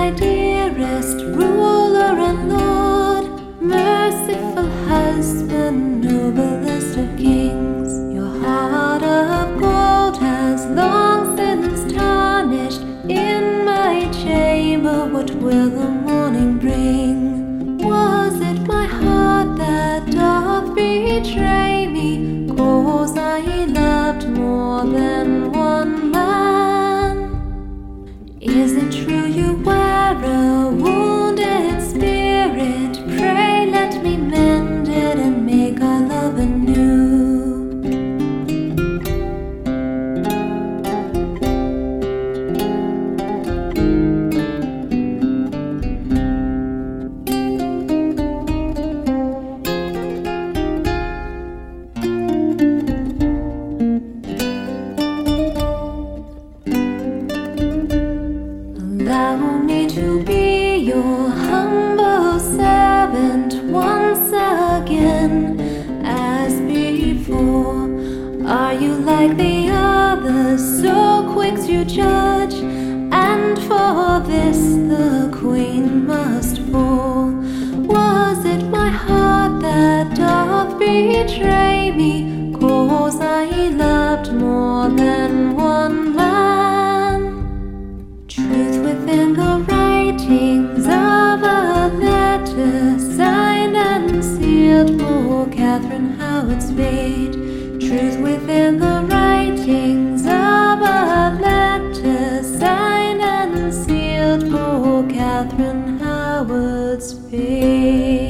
my dearest ruler and Lord, merciful husband, noblest of kings. Your heart of gold has long since tarnished. In my chamber, what will the morning bring? Was it my heart that doth betray me, 'cause I loved more than one man? Is it true you wear a wounded spirit? Pray let me mend it and make our love anew. Allow me to be your humble servant once again, as before. Are you like the others, so quick to judge? And for this the queen must fall. Was it my heart that doth betray me, 'cause I loved more than one man? Truth within the writings of a letter, signed and sealed for Catherine Howard Spade. Truth within the writings of a letter, signed and sealed for Catherine Howard Spade.